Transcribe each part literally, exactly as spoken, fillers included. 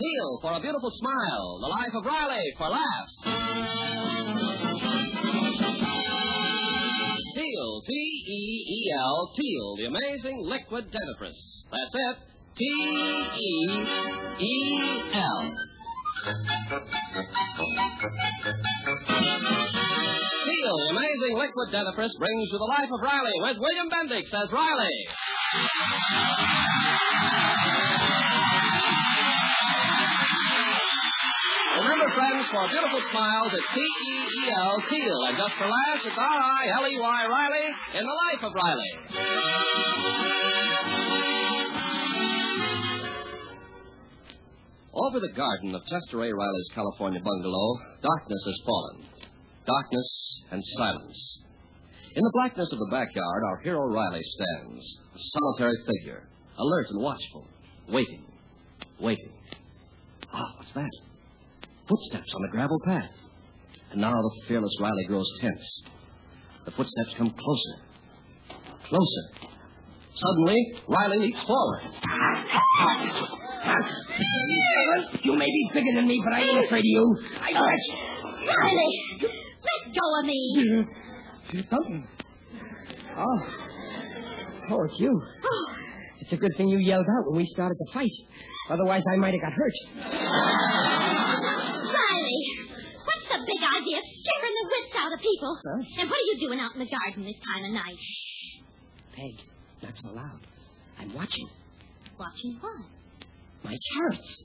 Teal for a beautiful smile. The Life of Riley for laughs. Teal, T E E L, Teal, the amazing liquid dentifrice. That's it, T E E L. Teal, the amazing liquid dentifrice, brings you The Life of Riley with William Bendix as Riley. Remember, friends, for beautiful smiles, it's T E E L, Teal. And just for laughs, it's R I L E Y, Riley, in The Life of Riley. Over the garden of Chester A. Riley's California bungalow, darkness has fallen. Darkness and silence. In the blackness of the backyard, our hero Riley stands, a solitary figure, alert and watchful, waiting, waiting. Ah, what's that? Footsteps on the gravel path. And now the fearless Riley grows tense. The footsteps come closer. Closer. Suddenly, Riley leaps forward. You may be bigger than me, but I ain't afraid of you. I know it. Riley, let go of me. Something. Oh. Oh, it's you. Oh. It's a good thing you yelled out when we started the fight. Otherwise, I might have got hurt. Riley, what's the big idea of scaring the wits out of people? Huh? And what are you doing out in the garden this time of night? Peg, not so loud. I'm watching. Watching what? My carrots.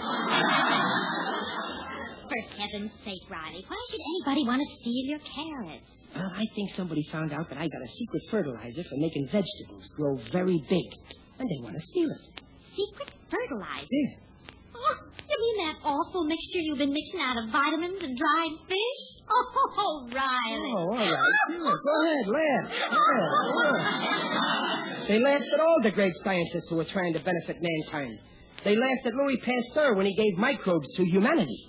For heaven's sake, Riley, why should anybody want to steal your carrots? Well, I think somebody found out that I got a secret fertilizer for making vegetables grow very big. And they want to steal it. Secret fertilizer? Yeah. Oh, you mean that awful mixture you've been mixing out of vitamins and dried fish? Oh, Riley. Oh, all right. Yeah, go ahead, laugh. Yeah, yeah. They laughed at all the great scientists who were trying to benefit mankind. They laughed at Louis Pasteur when he gave microbes to humanity.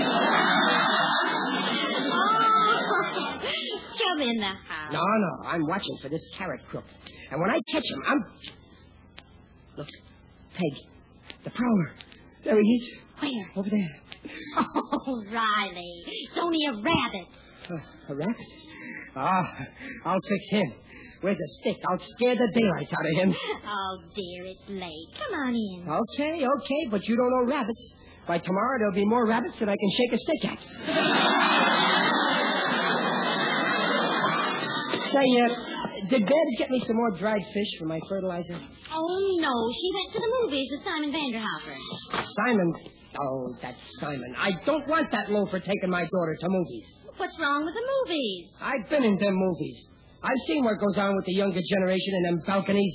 Oh, come in the house. No, no, I'm watching for this carrot crook. And when I catch him, I'm... Look, Peg, the prowler. There he is. Where? Over there. Oh, Riley, it's only a rabbit. Uh, a rabbit? Ah, I'll fix him. Where's a stick? I'll scare the daylights out of him. Oh, dear, it's late. Come on in. Okay, okay, but you don't know rabbits. By tomorrow, there'll be more rabbits than I can shake a stick at. Say, uh, did Babs get me some more dried fish for my fertilizer? Oh, no, she went to the movies with Simon Vanderhopper. Simon? Oh, that's Simon. I don't want that loafer taking my daughter to movies. What's wrong with the movies? I've been in them movies. I've seen what goes on with the younger generation in them balconies.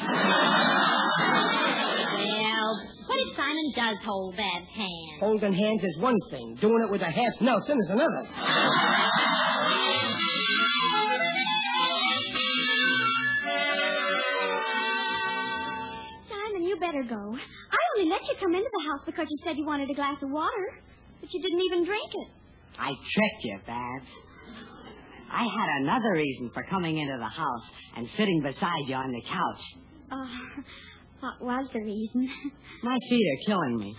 Well, what if Simon does hold Bab's hand? Holding hands is one thing. Doing it with a half Nelson is another. Simon, you better go. I only let you come into the house because you said you wanted a glass of water, but you didn't even drink it. I tricked you, Babs. I had another reason for coming into the house and sitting beside you on the couch. Uh, what was the reason? My feet are killing me.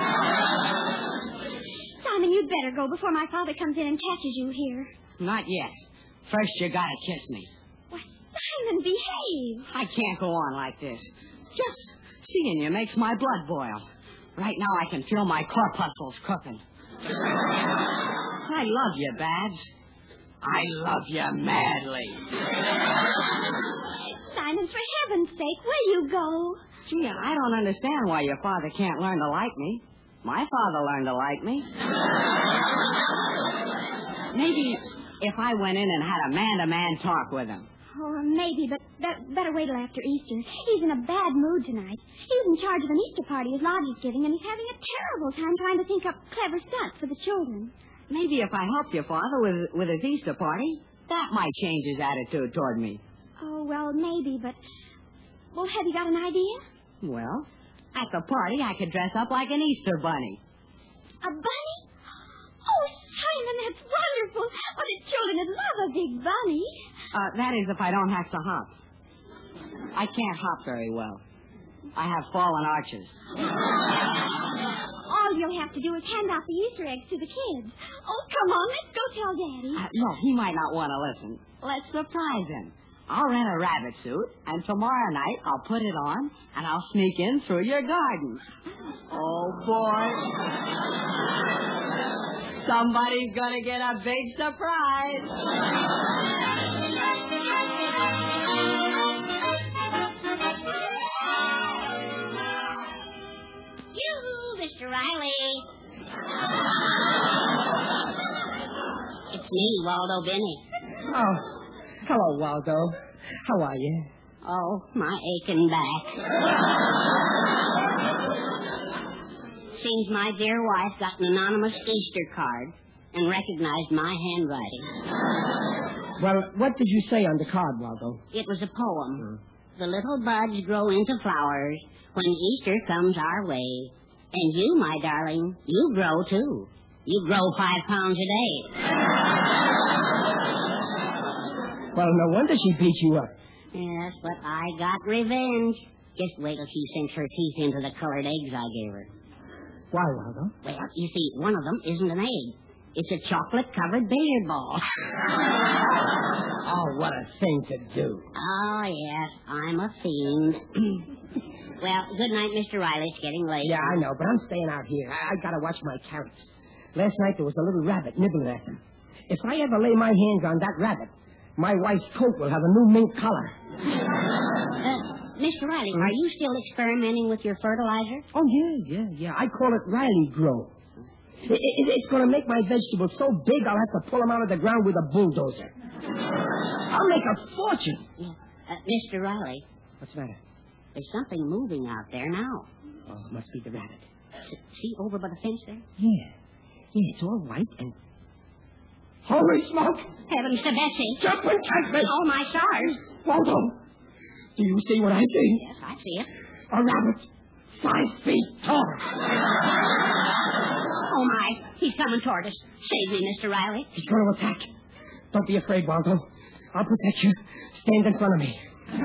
Simon, you'd better go before my father comes in and catches you here. Not yet. First, you gotta kiss me. Why, Simon, behave. I can't go on like this. Just seeing you makes my blood boil. Right now, I can feel my corpuscles cooking. I love you, Babs. I love you madly. Simon, for heaven's sake, will you go? Gee, I don't understand why your father can't learn to like me. My father learned to like me. Maybe if I went in and had a man-to-man talk with him. Oh, maybe, but be- better wait till after Easter. He's in a bad mood tonight. He was in charge of an Easter party his lodge is giving, and he's having a terrible time trying to think up clever stunts for the children. Maybe if I helped your father with, with his Easter party, that might change his attitude toward me. Oh, well, maybe, but... Well, have you got an idea? Well, at the party, I could dress up like an Easter bunny. A bunny? Oh, Simon, that's wonderful. Oh, the children would love a big bunny. Uh, that is if I don't have to hop. I can't hop very well. I have fallen arches. All you'll have to do is hand out the Easter eggs to the kids. Oh, come on, let's go tell Daddy. Uh, no, he might not want to listen. Let's surprise him. I'll rent a rabbit suit, and tomorrow night I'll put it on, and I'll sneak in through your garden. Oh, boy. Somebody's going to get a big surprise. Yoo-hoo, Mister Riley. It's me, Waldo Benny. Oh, hello, Waldo. How are you? Oh, my aching back. Seems my dear wife got an anonymous Easter card and recognized my handwriting. Well, what did you say on the card, Waldo? It was a poem. Hmm. The little buds grow into flowers when Easter comes our way. And you, my darling, you grow, too. You grow five pounds a day. Well, no wonder she beat you up. Yes, but I got revenge. Just wait till she sinks her teeth into the colored eggs I gave her. Why, Waldo? Well, you see, one of them isn't an egg. It's a chocolate-covered billiard ball. Oh, what a thing to do. Oh, yes, I'm a fiend. Well, good night, Mister Riley. It's getting late. Yeah, I know, but I'm staying out here. I, I gotta watch my carrots. Last night there was a little rabbit nibbling at them. If I ever lay my hands on that rabbit, my wife's coat will have a new mink collar. Uh, Mister Riley, hmm? Are you still experimenting with your fertilizer? Oh, yeah, yeah, yeah. I call it Riley Grow. It, it, it's going to make my vegetables so big I'll have to pull them out of the ground with a bulldozer. I'll make a fortune. Yeah. Uh, Mister Riley. What's the matter? There's something moving out there now. Oh, it must be the rabbit. S- see over by the fence there? Yeah. Yeah, it's all white and... Holy smoke! Heavens to Betsy. Jump and catch me! Oh, my stars. Waldo, do you see what I see? Yes, I see it. A rabbit five feet tall. Oh, my. He's coming toward us. Save me, Mister Riley. He's going to attack. Don't be afraid, Waldo. I'll protect you. Stand in front of me.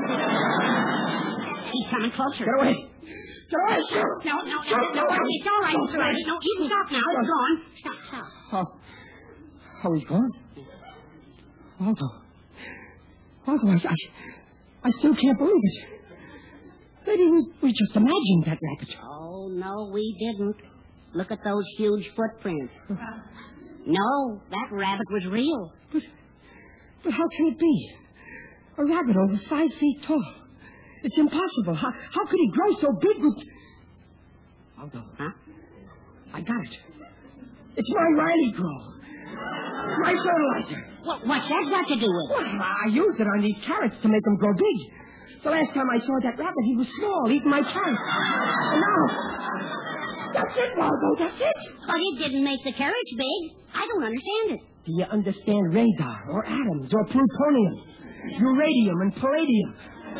He's coming closer. Get away. Get away, shoot. No, no, no. no, no, no. It's all right, Mister Riley. No, you can stop now. It's gone. Stop, stop. Oh. Oh, he's gone? Waldo. Waldo, I, I still can't believe it. Lady, we, we just imagined that rabbit. Oh, no, we didn't. Look at those huge footprints. No, that rabbit was real. But, but how can it be? A rabbit over five feet tall. It's impossible. How, how could he grow so big with... Waldo. Huh? I got it. It's my Riley Grow. My fertilizer. What, what's that got to do with it? Well, I used it on these carrots to make them grow big. The last time I saw that rabbit, he was small, eating my carrots. And now... That's it, Waldo, that's it. But it didn't make the carrots big. I don't understand it. Do you understand radar, or atoms, or plutonium, uranium, and palladium?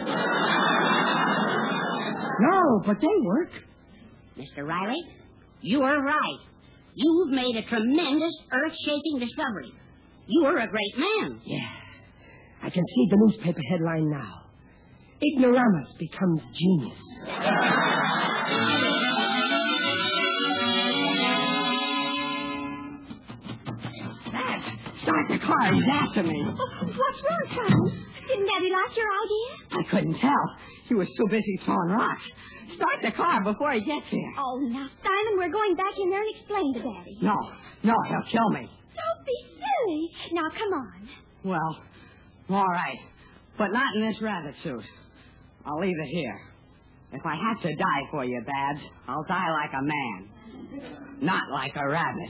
No, but they work. Mister Riley, you are right. You've made a tremendous, earth-shaking discovery. You are a great man. Yeah. I can see the newspaper headline now. Ignoramus becomes genius. Dad, start the car. He's after me. Oh, what's wrong, Simon? Didn't Daddy like your idea? I couldn't tell. He was too busy throwing rocks. Start the car before he gets here. Oh, now, Simon, we're going back in there and explain to Daddy. No, no, he'll kill me. Don't be silly. Now, come on. Well, all right. But not in this rabbit suit. I'll leave it here. If I have to die for you, Babs, I'll die like a man. Not like a rabbit.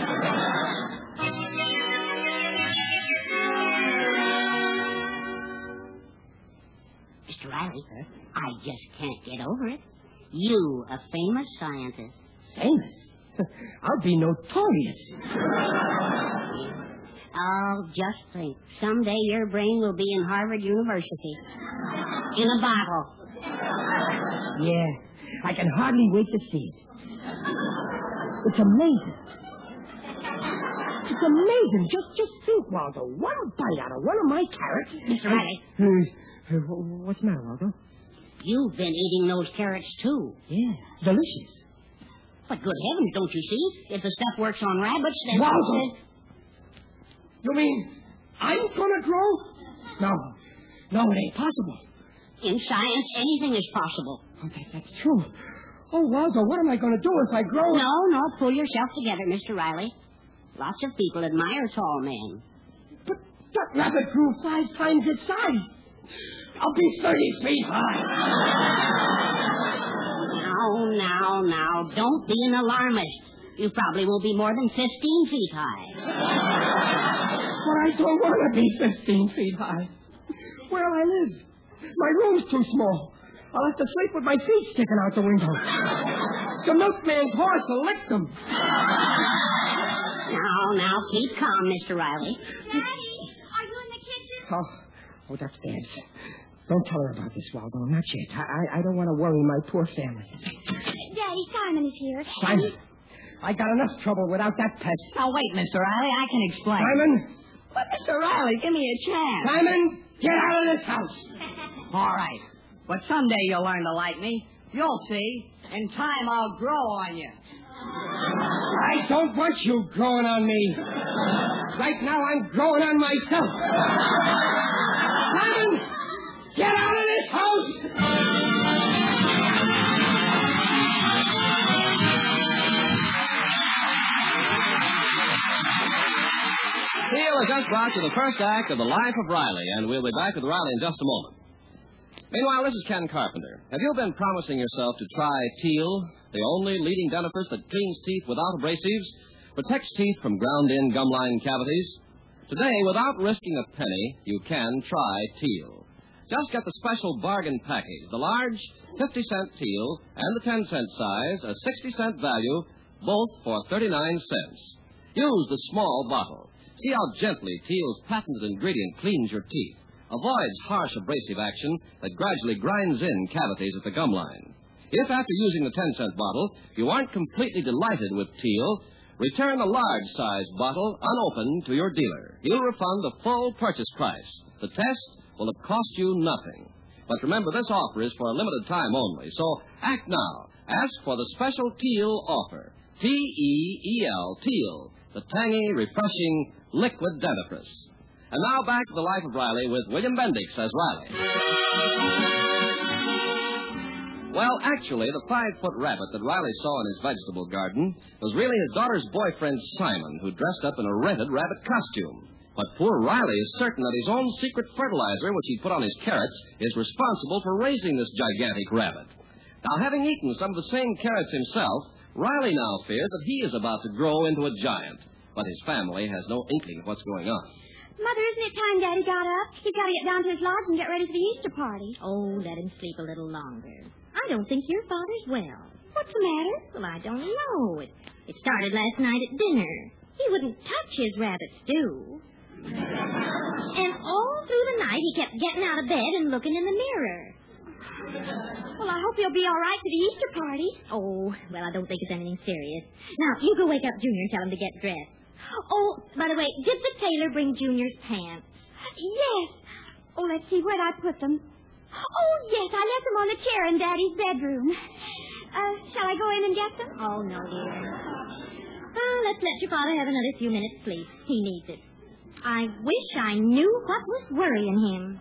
Mister Riley, huh? I just can't get over it. You, a famous scientist. Famous? I'll be notorious. Oh, just think. Someday your brain will be in Harvard University. In a bottle. Yeah, I can hardly wait to see it. It's amazing. It's amazing. Just just think, Waldo. One bite out of one of my carrots. Mister Riley. Uh, uh, what's the matter, Waldo? you've been eating those carrots, too. Yeah, delicious. But good heavens, don't you see? If the stuff works on rabbits, then... Wowzer! You mean I'm gonna grow? No. No, it ain't possible. In science, anything is possible. Oh, that, that's true. Oh, Waldo, what am I going to do if I grow... No, no, pull yourself together, Mister Riley. Lots of people admire tall men. But that rabbit grew five times its size. I'll be thirty feet high. Now, now, now, don't be an alarmist. You probably will be more than fifteen feet high. But I don't want to be fifteen feet high. Where'll I live? My room's too small. I'll have to sleep with my feet sticking out the window. The milkman's horse will lick them. Now, now, keep calm, Mister Riley. Daddy, are you in the kitchen? Oh, oh, that's bad. Don't tell her about this, Waldo. Not yet. I, I, I don't want to worry my poor family. Daddy, Simon is here. Simon, I got enough trouble without that pest. Now, wait, Mister Riley. I can explain. Simon, But, Mister Riley, give me a chance. Simon, get out of this house. All right. But someday you'll learn to like me. You'll see. In time, I'll grow on you. I don't want you growing on me. Right now, I'm growing on myself. Simon, get out of this house. Teal has just brought you the first act of The Life of Riley, and we'll be back with Riley in just a moment. Meanwhile, this is Ken Carpenter. Have you been promising yourself to try Teal, the only leading dentifrice that cleans teeth without abrasives, protects teeth from ground-in gum-line cavities? Today, without risking a penny, you can try Teal. Just get the special bargain package, the large fifty-cent Teal and the ten-cent size, a sixty-cent value, both for thirty-nine cents. Use the small bottle. See how gently Teal's patented ingredient cleans your teeth, avoids harsh abrasive action that gradually grinds in cavities at the gum line. If after using the ten-cent bottle you aren't completely delighted with Teal, return the large-sized bottle unopened to your dealer. He'll refund the full purchase price. The test will have cost you nothing. But remember, this offer is for a limited time only, so act now. Ask for the special Teal offer. T E E L, Teal, the tangy, refreshing, liquid dentifrice. And now back to The Life of Riley with William Bendix as Riley. Well, actually, the five-foot rabbit that Riley saw in his vegetable garden was really his daughter's boyfriend, Simon, who dressed up in a rented rabbit costume. But poor Riley is certain that his own secret fertilizer, which he put on his carrots, is responsible for raising this gigantic rabbit. Now, having eaten some of the same carrots himself, Riley now fears that he is about to grow into a giant. But his family has no inkling of what's going on. Mother, isn't it time Daddy got up? He's got to get down to his lodge and get ready for the Easter party. Oh, let him sleep a little longer. I don't think your father's well. What's the matter? Well, I don't know. It, it started last night at dinner. He wouldn't touch his rabbit stew. And all through the night, he kept getting out of bed and looking in the mirror. Well, I hope he'll be all right for the Easter party. Oh, well, I don't think it's anything serious. Now, you go wake up Junior and tell him to get dressed. Oh, by the way, did the tailor bring Junior's pants? Yes. Oh, let's see, where'd I put them? Oh, yes, I left them on the chair in Daddy's bedroom. Uh, shall I go in and get them? Oh, no, dear. Well, let's let your father have another few minutes sleep. He needs it. I wish I knew what was worrying him.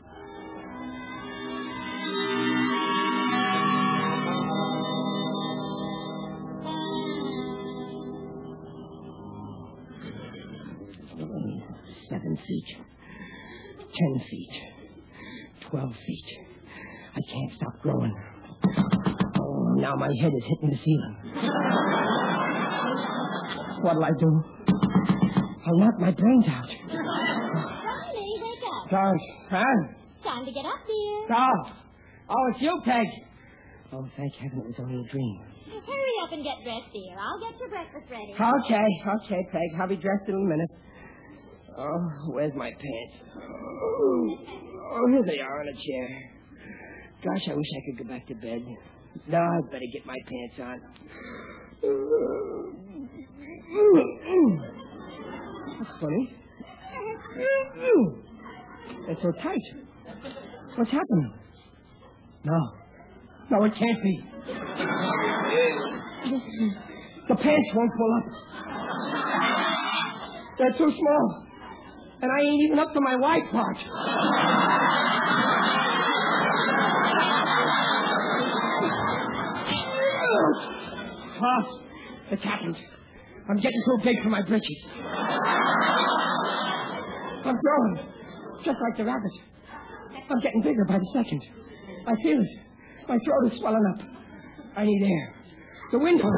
Seven feet. Ten feet. Twelve feet. I can't stop growing. Oh, now my head is hitting the ceiling. What'll I do? I'll knock my brains out. Riley, wake up. Gosh, huh? Time to get up, dear. Oh, oh, it's you, Peg. Oh, thank heaven it was only a dream. Hurry up and get dressed, dear. I'll get your breakfast ready. Okay, okay, Peg. I'll be dressed in a minute. Oh, where's my pants? Oh, oh, here they are on a chair. Gosh, I wish I could go back to bed. No, I'd better get my pants on. That's funny. It's so tight. What's happening? No. No, it can't be. The pants won't pull up. They're too small. And I ain't even up to my white part. Oh, it's happened. I'm getting too big for my britches. I'm growing, just like the rabbit. I'm getting bigger by the second. I feel it. My throat is swelling up. I need air. The windows.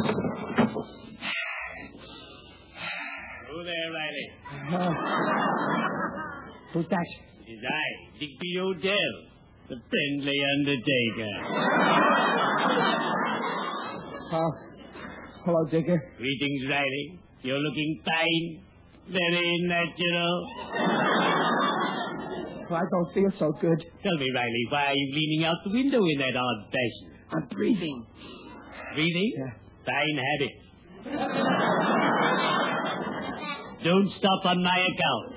Who there, Riley? Uh, who's that? It's I, Digby Odell, the friendly undertaker. Oh, hello, Digger. Greetings, Riley. You're looking fine. Very natural. Well, I don't feel so good. Tell me, Riley, why are you leaning out the window in that odd fashion? I'm breathing. Breathing? Yeah. Fine habit. Don't stop on my account.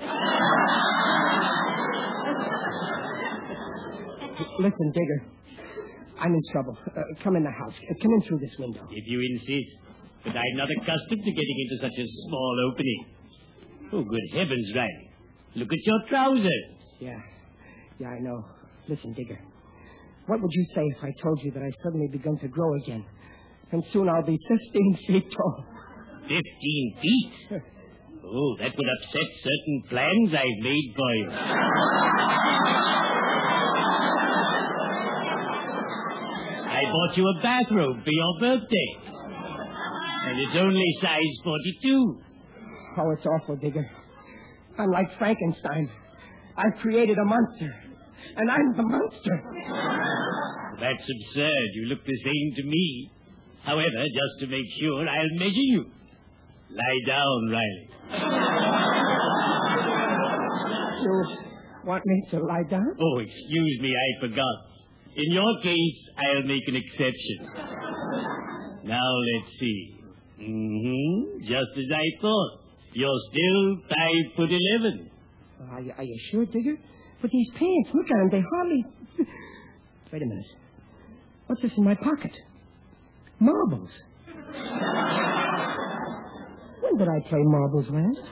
Listen, Digger. I'm in trouble. Uh, come in the house. Uh, come in through this window. If you insist. But I'm not accustomed to getting into such a small opening. Oh, good heavens, Riley. Look at your trousers. Yeah. Yeah, I know. Listen, Digger. What would you say if I told you that I suddenly begun to grow again? And soon I'll be fifteen feet tall. Fifteen feet? Oh, that would upset certain plans I've made for you. I bought you a bathrobe for your birthday. And it's only size forty-two. Oh, it's awful, Digger. I'm like Frankenstein. I've created a monster. And I'm the monster. That's absurd. You look the same to me. However, just to make sure, I'll measure you. Lie down, Riley. You want me to lie down? Oh, excuse me, I forgot. In your case, I'll make an exception. Now, let's see. Mm-hmm. Just as I thought. You're still five foot eleven. Are you, are you sure, Digger? But these pants, look at them. They hardly... Wait a minute. What's this in my pocket? Marbles. When did I play marbles last?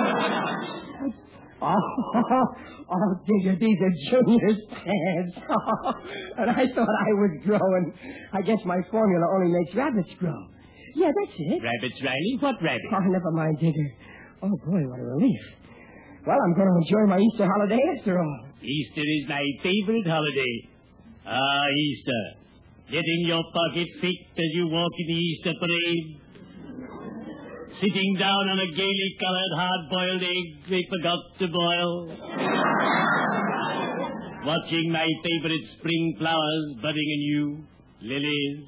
Oh, oh, Digger, these are Junior's pants. Oh, and I thought I was growing. I guess my formula only makes rabbits grow. Yeah, that's it. Rabbits, Riley? What rabbits? Oh, never mind, Digger. Oh, boy, what a relief. Well, I'm going to enjoy my Easter holiday after all. Easter is my favorite holiday. Ah, Easter. Getting your pocket picked as you walk in the Easter parade. Sitting down on a gaily colored hard-boiled egg they forgot to boil. Watching my favorite spring flowers budding anew. Lilies.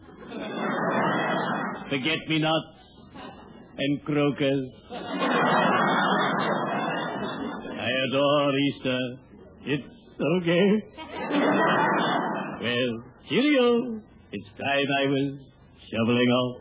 Forget-me-nots. And crocus. I adore Easter. It's so gay. Well, cheerio. It's time I was shoveling off.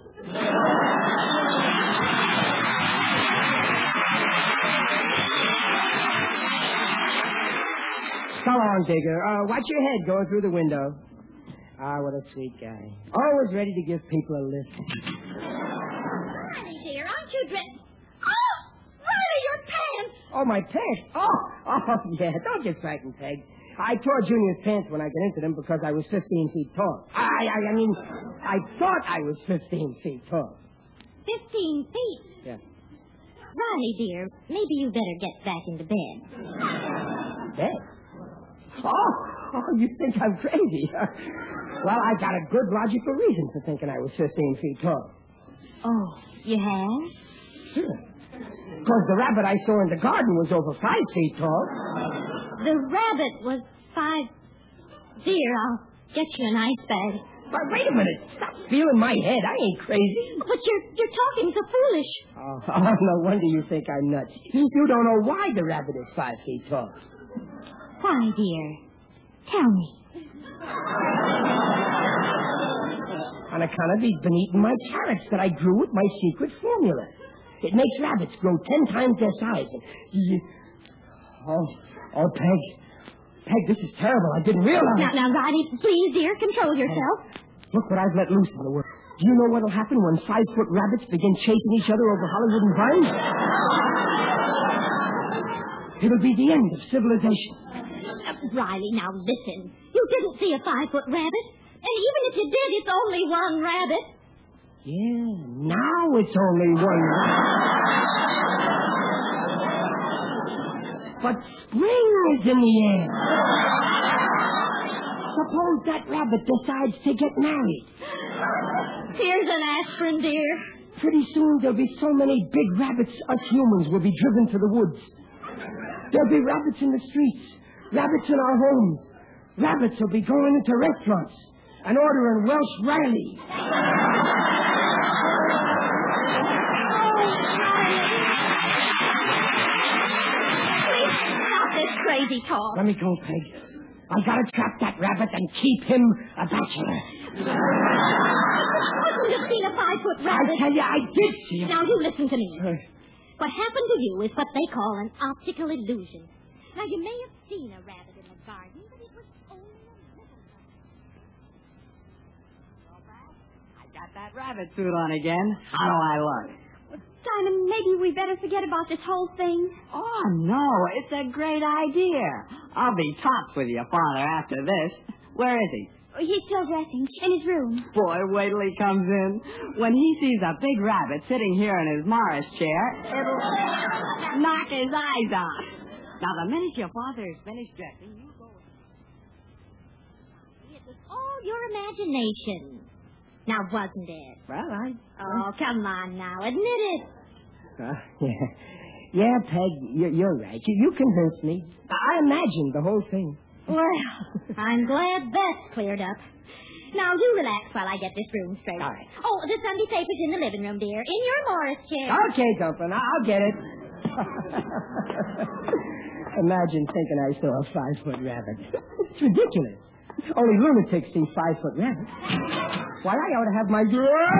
So long, Digger. Uh, watch your head going through the window. Ah, what a sweet guy. Always ready to give people a lift. Riley, dear, aren't you dressed? Oh, Riley, your pants! Oh, my pants. Oh, oh, yeah. Don't get frightened, Peg. I tore Junior's pants when I got into them because I was fifteen feet tall. I, I, I mean, I thought I was fifteen feet tall. Fifteen feet? Yeah. Riley, dear, maybe you better get back into bed. Bed? Oh, oh, you think I'm crazy. Well, I got a good logical reason for thinking I was fifteen feet tall. Oh, you have? Sure. Because the rabbit I saw in the garden was over five feet tall. The rabbit was five... Dear, I'll get you an ice bag. But wait a minute. Stop feeling my head. I ain't crazy. But you're you're talking so foolish. Oh, oh, no wonder you think I'm nuts. You don't know why the rabbit is five feet tall. Why, dear? Tell me. On account of he's been eating my carrots that I grew with my secret formula. It makes rabbits grow ten times their size. And... Oh, oh, Peg. Peg, this is terrible. I didn't realize. Now, now, Riley, please, dear, control yourself. Look what I've let loose in the world. Do you know what'll happen when five-foot rabbits begin chasing each other over Hollywood and Vine? It'll be the end of civilization. Uh, Riley, now listen. You didn't see a five-foot rabbit. And even if you did, it's only one rabbit. Yeah, now it's only one rabbit. But spring is in the air. Suppose that rabbit decides to get married. Here's an aspirin, dear. Pretty soon there'll be so many big rabbits, us humans will be driven to the woods. There'll be rabbits in the streets, rabbits in our homes. Rabbits will be going into restaurants and ordering Welsh Riley. Crazy talk. Let me go, Peg. I gotta trap that rabbit and keep him a bachelor. Couldn't have seen a five-foot rabbit. I tell you, I did see him. Now, you listen to me. Uh, what happened to you is what they call an optical illusion. Now, you may have seen a rabbit in the garden, but it was only a little rabbit. I got that rabbit suit on again. How do I look? Simon, maybe we better forget about this whole thing. Oh, no, it's a great idea. I'll be tops with your father after this. Where is he? He's still dressing in his room. Boy, wait till he comes in. When he sees a big rabbit sitting here in his Morris chair, it'll knock his eyes out. Now, the minute your father is finished dressing, you go in. It was all your imagination. Now, wasn't it? Well, I... Oh, come on now. Admit it. Uh, yeah. Yeah, Peg, you're, you're right. You, you convinced me. I imagined the whole thing. Well, I'm glad that's cleared up. Now, you relax while I get this room straight. All right. Oh, the Sunday paper's in the living room, dear. In your Morris chair. Okay, Dumplin', I'll get it. Imagine thinking I saw a five-foot rabbit. It's ridiculous. Only lunatics see five-foot rabbits. Why, I ought to have my...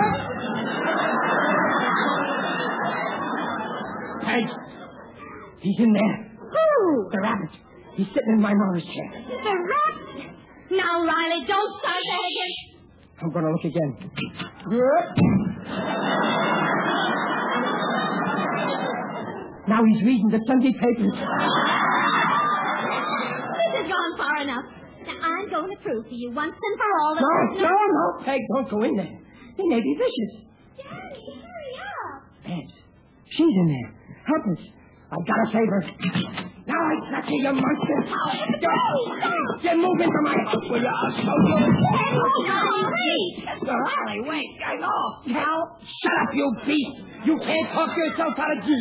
Peg, he's in there. Who? The rabbit. He's sitting in my Morris chair. The rabbit? Now, Riley, don't start that again. I'm going to look again. Now he's reading the Sunday papers. This has gone far enough. Now, I'm going to prove to you once and for all that... No, no, no, Peg, don't go in there. They may be vicious. Daddy, hurry up. Babs, she's in there. Help us. I've got to save her. Now I got you, you monster. Get moving into my house, will you? I'll show you. Golly, wait. I know. Now, shut up, you beast. You can't talk yourself out of...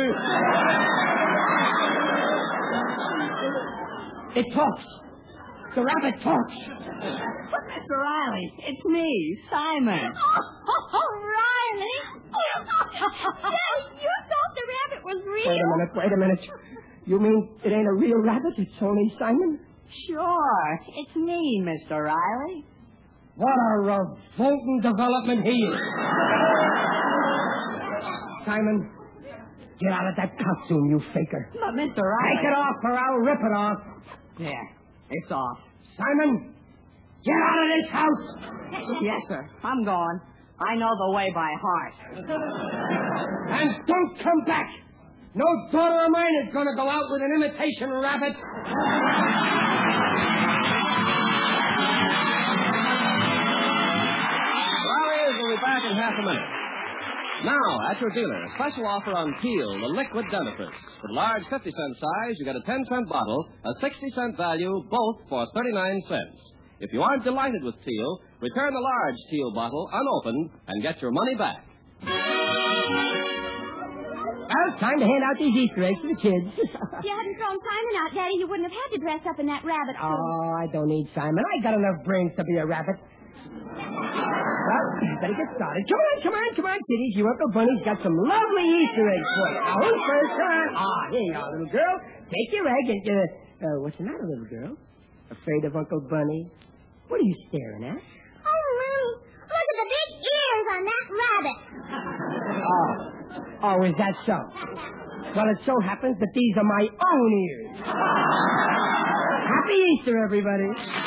It talks. The rabbit talks. Mister Riley, it's me, Simon. Oh, oh Riley. Daddy, you thought the rabbit was real? Wait a minute, wait a minute. You mean it ain't a real rabbit? It's only Simon? Sure, it's me, Mister Riley. What a revolting development he is. Simon, get out of that costume, you faker. But, Mister Riley... Take it off or I'll rip it off. There, it's off. Simon, get out of this house. Yes, sir. I'm gone. I know the way by heart. And don't come back. No daughter of mine is going to go out with an imitation rabbit. Warriors will be back in half a minute. Now, at your dealer, a special offer on Peel, the liquid dentifrice. For the large fifty cent size, you get a ten cent bottle, a sixty cent value, both for thirty-nine cents. If you aren't delighted with Teal, return the large Teal bottle unopened and get your money back. Well, it's time to hand out these Easter eggs to the kids. If you hadn't thrown Simon out, Daddy, you wouldn't have had to dress up in that rabbit suit. Oh, I don't need Simon. I got enough brains to be a rabbit. Well, better get started. Come on, come on, come on, kiddies. Your Uncle Bunny's got some lovely Easter eggs for you. Now, who's first? Come on. Ah, here you are, little girl. Take your egg and, uh, uh, what's the matter, little girl? Afraid of Uncle Bunny? What are you staring at? Oh, Mommy, look at the big ears on that rabbit. Oh. Oh, is that so? Well, it so happens that these are my own ears. Happy Easter, everybody.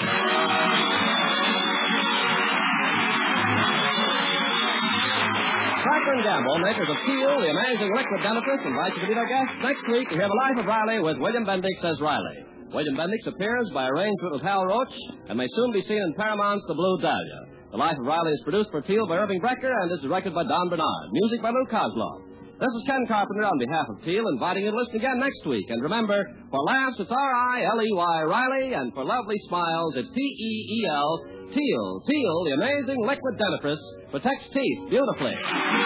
Procter and Gamble, makers of Teal, the amazing liquid dentifrice, invite you to be their guests next week to hear The Life of Riley with William Bendix as Riley. William Bendix appears by arrangement with Hal Roach and may soon be seen in Paramount's The Blue Dahlia. The Life of Riley is produced for Teal by Irving Brecker and is directed by Don Bernard. Music by Lou Kozlov. This is Ken Carpenter on behalf of Teal, inviting you to listen again next week. And remember, for laughs, it's R I L E Y, Riley, and for lovely smiles, it's T E E L, Teal. Teal, the amazing liquid dentifrice, protects teeth beautifully.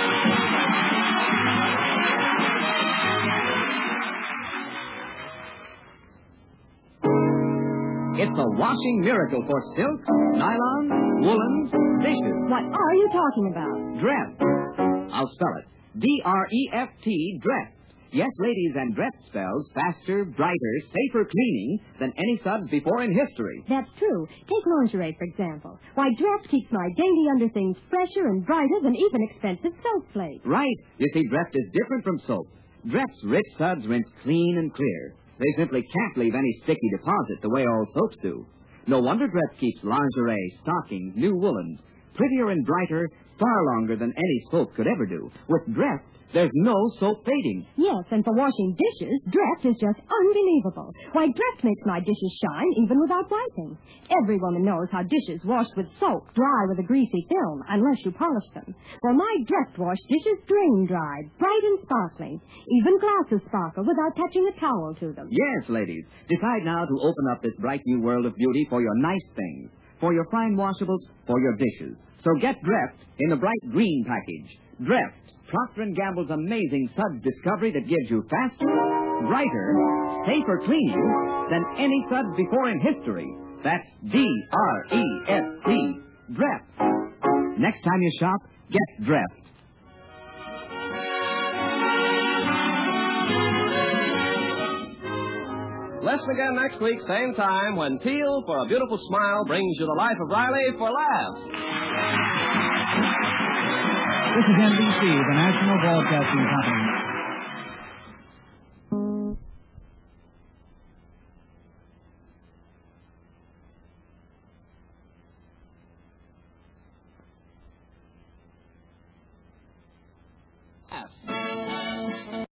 It's a washing miracle for silk, nylon, woolens, dishes. What are you talking about? Dreft. I'll spell it. D R E F T, Dreft. Yes, ladies, and Dreft spells faster, brighter, safer cleaning than any suds before in history. That's true. Take lingerie, for example. Why, Dreft keeps my dainty underthings fresher and brighter than even expensive soap flakes. Right. You see, Dreft is different from soap. Dreft's rich suds rinse clean and clear. They simply can't leave any sticky deposit the way all soaps do. No wonder Dreft keeps lingerie, stockings, new woolens prettier and brighter far longer than any soap could ever do. With Dreft, there's no soap fading. Yes, and for washing dishes, Dreft is just unbelievable. Why, Dreft makes my dishes shine even without wiping. Every woman knows how dishes washed with soap dry with a greasy film, unless you polish them. Well, my Dreft wash dishes drain dry, bright and sparkling. Even glasses sparkle without touching a towel to them. Yes, ladies. Decide now to open up this bright new world of beauty for your nice things, for your fine washables, for your dishes. So get Dreft in the bright green package. Dreft, Procter and Gamble's amazing suds discovery that gives you faster, brighter, safer cleaning than any suds before in history. That's D R E F T, Dreft. Next time you shop, get Dreft. Listen again next week, same time, when Teal, for a beautiful smile, brings you The Life of Riley for laughs. This is N B C, the National Broadcasting Company. Laughs.